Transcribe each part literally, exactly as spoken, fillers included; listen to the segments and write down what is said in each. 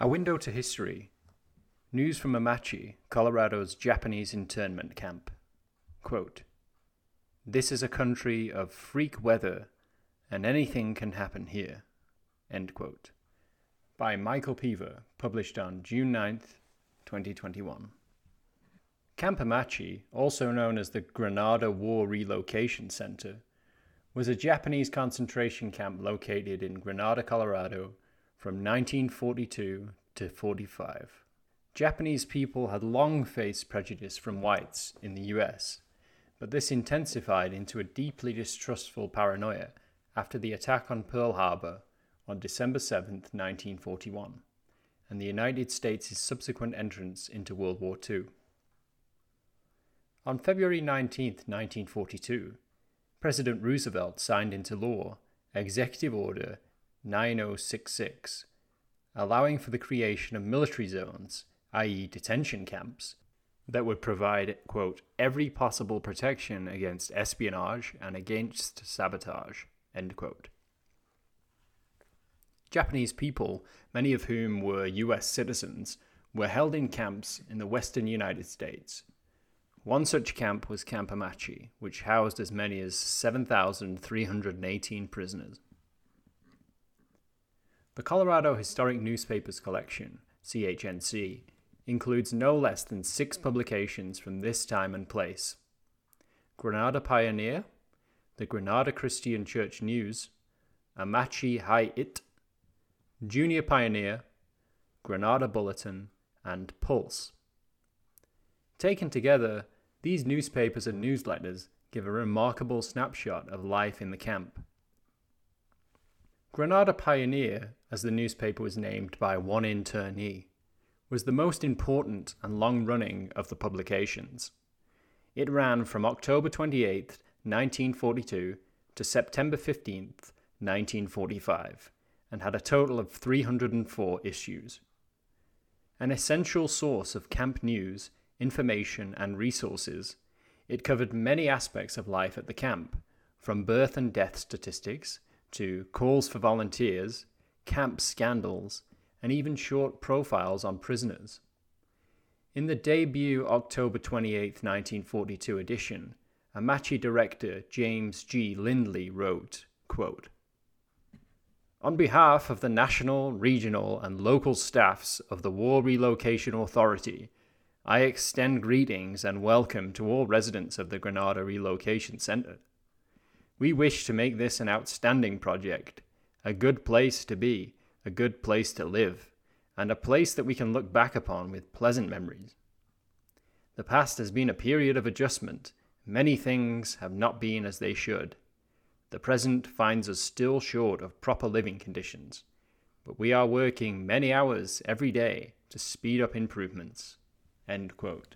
A Window to History. News from Amache, Colorado's Japanese internment camp. Quote, "This is a country of freak weather, and anything can happen here." End quote. By Michael Peaver, published on June ninth, twenty twenty-one. Camp Amache, also known as the Grenada War Relocation Center, was a Japanese concentration camp located in Grenada, Colorado, from nineteen forty-two to forty-five. Japanese people had long faced prejudice from whites in the U S, but this intensified into a deeply distrustful paranoia after the attack on Pearl Harbor on December seventh, nineteen forty-one, and the United States' subsequent entrance into World War Two. On February nineteenth, nineteen forty-two, President Roosevelt signed into law Executive Order nine oh six six, allowing for the creation of military zones, that is detention camps, that would provide, quote, every possible protection against espionage and against sabotage, end quote. Japanese people, many of whom were U S citizens, were held in camps in the western United States. One such camp was Camp Amache, which housed as many as seven thousand three hundred eighteen prisoners. The Colorado Historic Newspapers Collection, C H N C, includes no less than six publications from this time and place: Grenada Pioneer, the Grenada Christian Church News, Amache Hi-It, Junior Pioneer, Grenada Bulletin, and Pulse. Taken together, these newspapers and newsletters give a remarkable snapshot of life in the camp. Grenada Pioneer, as the newspaper was named by one internee, was the most important and long-running of the publications. It ran from October twenty-eighth, nineteen forty-two to September fifteenth, nineteen forty-five, and had a total of three hundred four issues. An essential source of camp news, information, and resources, it covered many aspects of life at the camp, from birth and death statistics to calls for volunteers, camp scandals, and even short profiles on prisoners. In the debut October twenty-eighth, nineteen forty-two edition, Amache director James G. Lindley wrote, quote, "On behalf of the national, regional, and local staffs of the War Relocation Authority, I extend greetings and welcome to all residents of the Grenada Relocation Center. We wish to make this an outstanding project, a good place to be, a good place to live, and a place that we can look back upon with pleasant memories. The past has been a period of adjustment. Many things have not been as they should. The present finds us still short of proper living conditions, but we are working many hours every day to speed up improvements." End quote.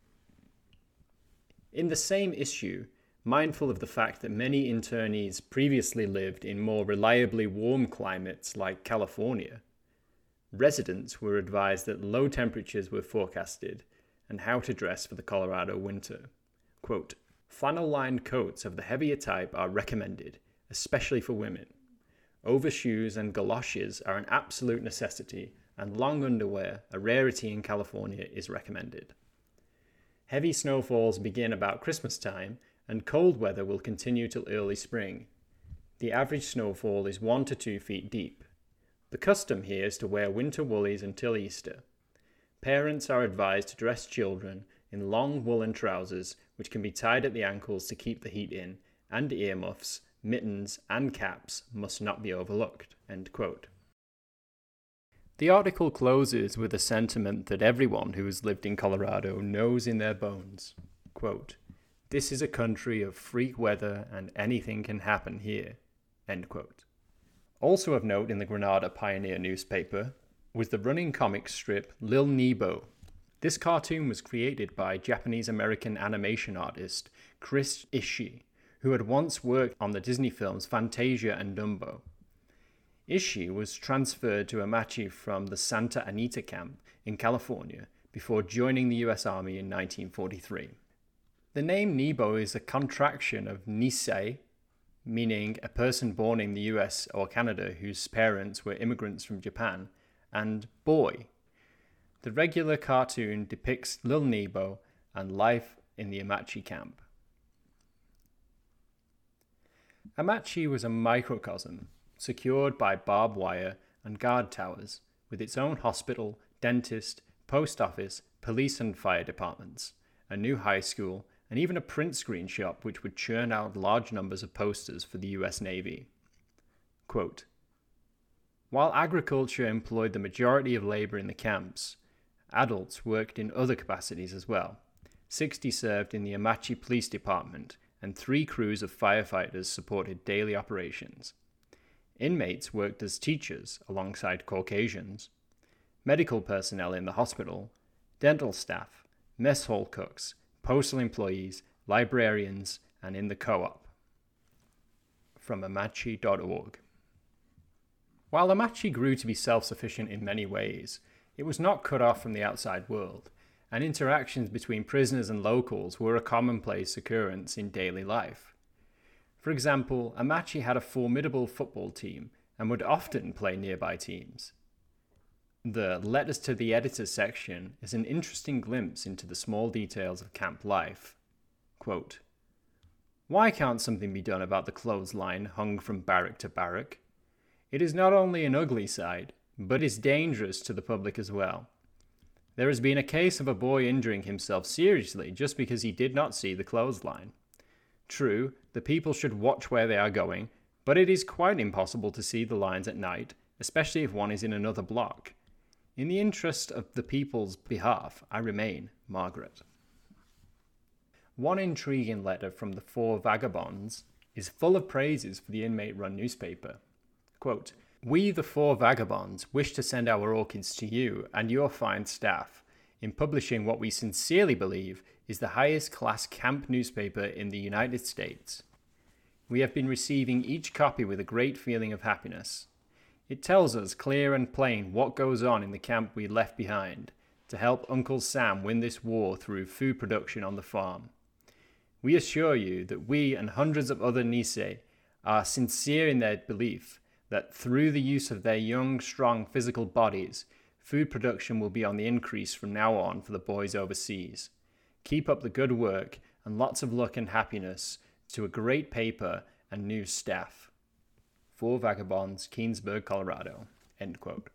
In the same issue, mindful of the fact that many internees previously lived in more reliably warm climates like California, residents were advised that low temperatures were forecasted and how to dress for the Colorado winter. Quote, "Flannel-lined coats of the heavier type are recommended, especially for women. Overshoes and galoshes are an absolute necessity, and long underwear, a rarity in California, is recommended. Heavy snowfalls begin about Christmas time, and cold weather will continue till early spring. The average snowfall is one to two feet deep. The custom here is to wear winter woolies until Easter. Parents are advised to dress children in long woolen trousers, which can be tied at the ankles to keep the heat in, and earmuffs, mittens, and caps must not be overlooked." End quote. The article closes with a sentiment that everyone who has lived in Colorado knows in their bones. Quote, "This is a country of freak weather and anything can happen here." End quote. Also of note in the Grenada Pioneer newspaper was the running comic strip Lil Nebo. This cartoon was created by Japanese-American animation artist Chris Ishii, who had once worked on the Disney films Fantasia and Dumbo. Ishii was transferred to Amache from the Santa Anita camp in California before joining the U S Army in nineteen forty-three. The name Nebo is a contraction of Nisei, meaning a person born in the U S or Canada whose parents were immigrants from Japan, and Boy. The regular cartoon depicts Lil Nebo and life in the Amache camp. Amache was a microcosm, secured by barbed wire and guard towers, with its own hospital, dentist, post office, police and fire departments, a new high school, and even a print screen shop which would churn out large numbers of posters for the U S Navy. Quote, while agriculture employed the majority of labor in the camps, adults worked in other capacities as well. sixty served in the Amache Police Department, and three crews of firefighters supported daily operations. Inmates worked as teachers alongside Caucasians, medical personnel in the hospital, dental staff, mess hall cooks, postal employees, librarians, and in the co-op. From Amache dot org. While Amache grew to be self-sufficient in many ways, it was not cut off from the outside world, and interactions between prisoners and locals were a commonplace occurrence in daily life. For example, Amache had a formidable football team and would often play nearby teams. The Letters to the Editor section is an interesting glimpse into the small details of camp life. Quote, why can't something be done about the clothesline hung from barrack to barrack? It is not only an ugly sight, but is dangerous to the public as well. There has been a case of a boy injuring himself seriously just because he did not see the clothesline. True, the people should watch where they are going, but it is quite impossible to see the lines at night, especially if one is in another block. In the interest of the people's behalf, I remain, Margaret. One intriguing letter from the Four Vagabonds is full of praises for the inmate-run newspaper. Quote, we, the Four Vagabonds, wish to send our orchids to you and your fine staff in publishing what we sincerely believe is the highest class camp newspaper in the United States. We have been receiving each copy with a great feeling of happiness. It tells us clear and plain what goes on in the camp we left behind to help Uncle Sam win this war through food production on the farm. We assure you that we and hundreds of other Nisei are sincere in their belief that through the use of their young, strong physical bodies, food production will be on the increase from now on for the boys overseas. Keep up the good work and lots of luck and happiness to a great paper and news staff. Four Vagabonds, Keensburg, Colorado. End quote.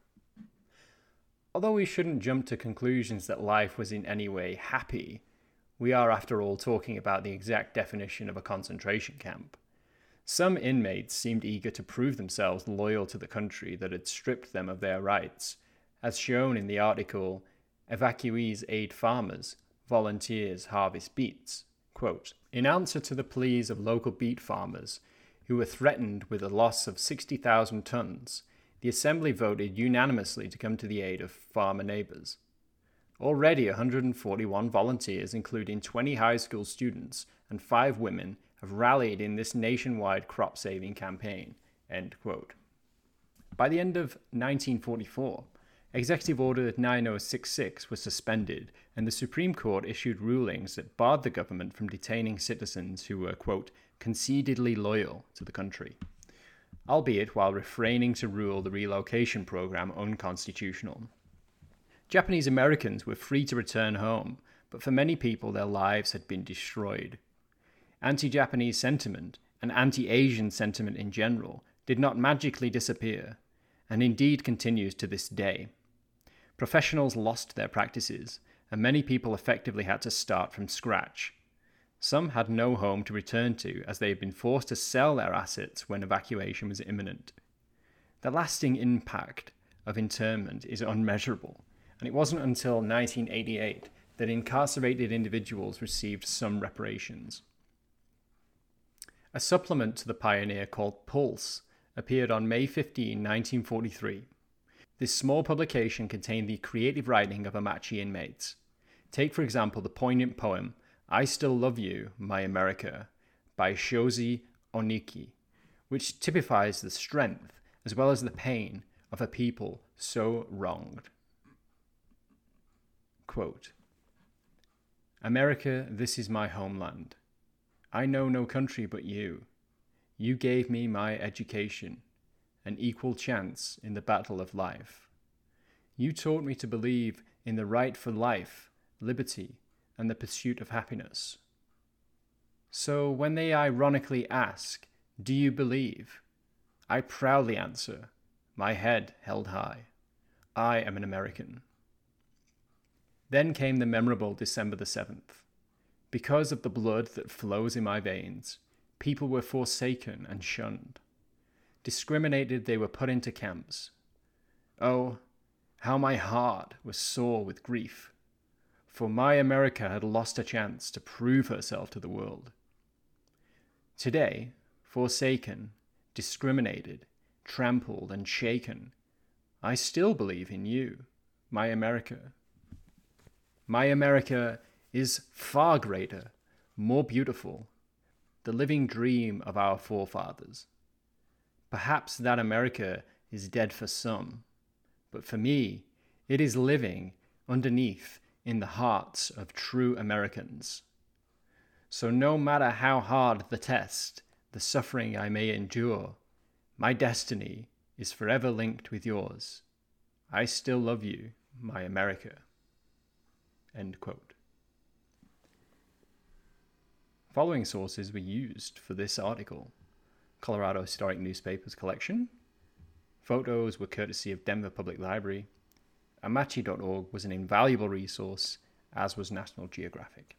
Although we shouldn't jump to conclusions that life was in any way happy, we are after all talking about the exact definition of a concentration camp. Some inmates seemed eager to prove themselves loyal to the country that had stripped them of their rights, as shown in the article, Evacuees Aid Farmers, Volunteers Harvest Beets. Quote, in answer to the pleas of local beet farmers, who were threatened with a loss of sixty thousand tons, the Assembly voted unanimously to come to the aid of farmer neighbors. Already one hundred forty-one volunteers, including twenty high school students and five women, have rallied in this nationwide crop-saving campaign. End quote. By the end of nineteen forty-four, Executive Order nine oh six six was suspended, and the Supreme Court issued rulings that barred the government from detaining citizens who were, quote, concededly loyal to the country, albeit while refraining to rule the relocation program unconstitutional. Japanese Americans were free to return home, but for many people their lives had been destroyed. Anti-Japanese sentiment, and anti-Asian sentiment in general, did not magically disappear, and indeed continues to this day. Professionals lost their practices, and many people effectively had to start from scratch. Some had no home to return to, as they had been forced to sell their assets when evacuation was imminent. The lasting impact of internment is unmeasurable, and it wasn't until nineteen eighty-eight that incarcerated individuals received some reparations. A supplement to the Pioneer called Pulse appeared on May fifteenth, nineteen forty-three. This small publication contained the creative writing of Amache inmates. Take, for example, the poignant poem, I Still Love You, My America, by Shoji Oniki, which typifies the strength as well as the pain of a people so wronged. Quote, America, this is my homeland. I know no country but you. You gave me my education, an equal chance in the battle of life. You taught me to believe in the right for life, liberty, and the pursuit of happiness. So when they ironically ask, "Do you believe?" I proudly answer, my head held high, I am an American. Then came the memorable December the seventh. Because of the blood that flows in my veins, people were forsaken and shunned. Discriminated, they were put into camps. Oh, how my heart was sore with grief, for my America had lost a chance to prove herself to the world. Today, forsaken, discriminated, trampled, and shaken, I still believe in you, my America. My America is far greater, more beautiful, the living dream of our forefathers. Perhaps that America is dead for some, but for me, it is living underneath in the hearts of true Americans. So no matter how hard the test, the suffering I may endure, my destiny is forever linked with yours. I still love you, my America. End quote. Following sources were used for this article: Colorado Historic Newspapers collection. Photos were courtesy of Denver Public Library. Amachi dot org was an invaluable resource, as was National Geographic.